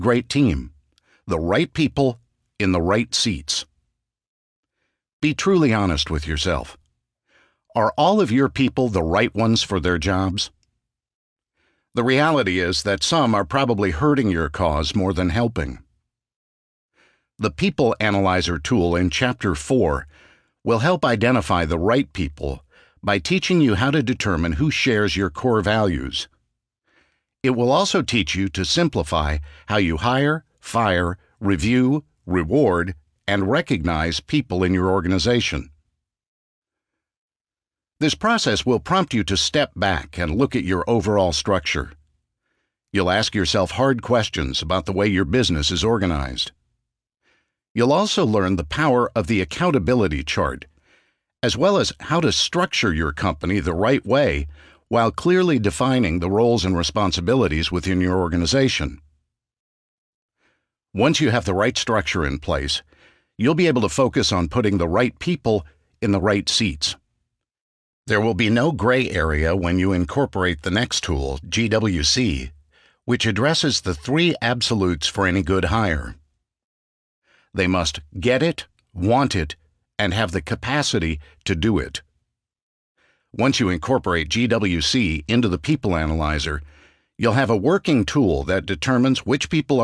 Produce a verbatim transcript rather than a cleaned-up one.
great team, the right people in the right seats. Be truly honest with yourself. Are all of your people the right ones for their jobs? The reality is that some are probably hurting your cause more than helping. The People Analyzer tool in Chapter four will help identify the right people by teaching you how to determine who shares your core values. It will also teach you to simplify how you hire, fire, review, reward, and recognize people in your organization. This process will prompt you to step back and look at your overall structure. You'll ask yourself hard questions about the way your business is organized. You'll also learn the power of the accountability chart, as well as how to structure your company the right way while clearly defining the roles and responsibilities within your organization. Once you have the right structure in place, you'll be able to focus on putting the right people in the right seats. There will be no gray area when you incorporate the next tool, G W C, which addresses the three absolutes for any good hire. They must get it, want it, and have the capacity to do it. Once you incorporate G W C into the People Analyzer, you'll have a working tool that determines which people are